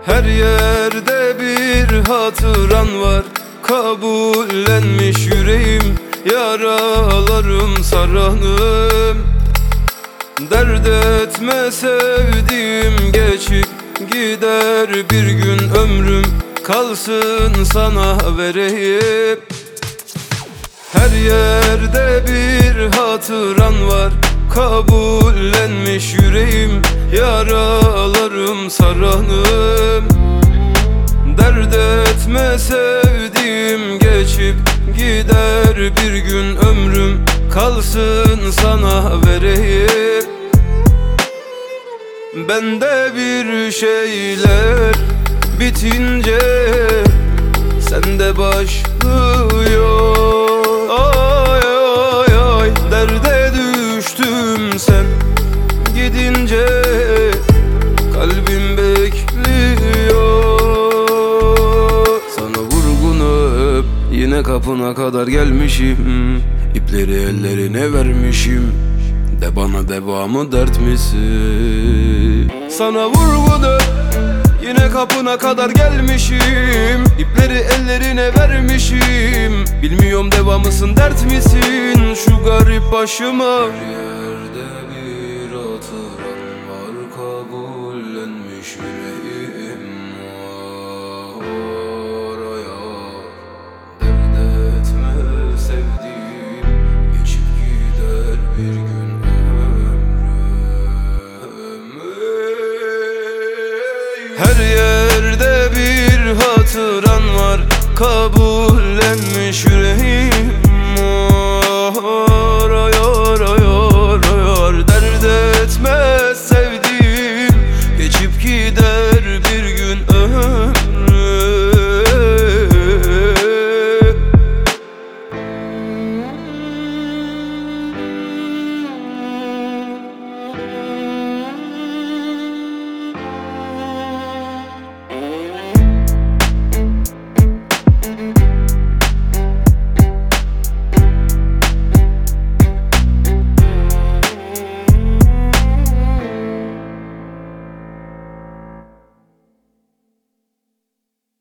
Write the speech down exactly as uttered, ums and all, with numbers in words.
Her yerde bir hatıran var, kabullenmiş yüreğim, yaralarım saranım. Dert etme sevdiğim, geçip gider bir gün ömrüm, kalsın sana vereyim. Her yerde bir hatıran var, kabullenmiş yüreğim, yaralarım saranım. Dert etme sevdiğim, geçip gider bir gün ömrüm, kalsın sana vereyim. Bende bir şeyler bitince sende başlıyor. Ay ay ay, derde düştüm sen gidince, kalbim bekliyor. Sana vurgun öp, yine kapına kadar gelmişim, İpleri ellerine vermişim, de bana devamı dert misin? Sana vurgun öp, yine kapına kadar gelmişim, İpleri ellerine vermişim, bilmiyorum devamısın dert misin şu garip başıma. Her yerde bir hatıran var, kabullenmiş yüreğim, oraya dert etme sevdiğim, geçip gider bir gün ömrüm. Her yerde bir hatıran var, kabullenmiş yüreğim,